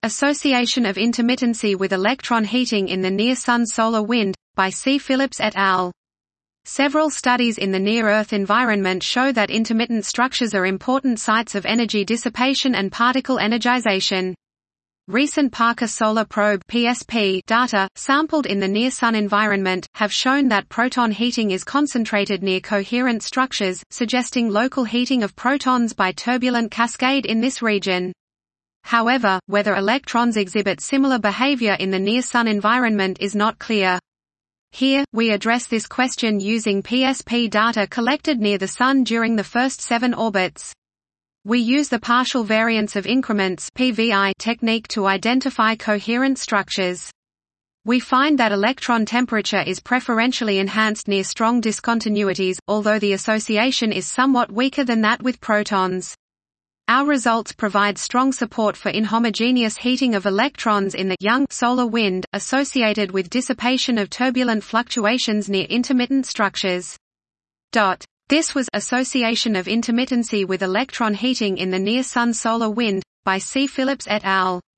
Association of intermittency with electron heating in the near-Sun solar wind, by C. Phillips et al. Several studies in the near-Earth environment show that intermittent structures are important sites of energy dissipation and particle energization. Recent Parker Solar Probe (PSP) data, sampled in the near-Sun environment, have shown that proton heating is concentrated near coherent structures, suggesting local heating of protons by turbulent cascade in this region. However, whether electrons exhibit similar behavior in the near-Sun environment is not clear. Here, we address this question using PSP data collected near the Sun during the first 7 orbits. We use the partial variance of increments (PVI) technique to identify coherent structures. We find that electron temperature is preferentially enhanced near strong discontinuities, although the association is somewhat weaker than that with protons. Our results provide strong support for inhomogeneous heating of electrons in the young solar wind, associated with dissipation of turbulent fluctuations near intermittent structures. This was Association of Intermittency with Electron Heating in the Near-Sun Solar Wind, by C. Phillips et al.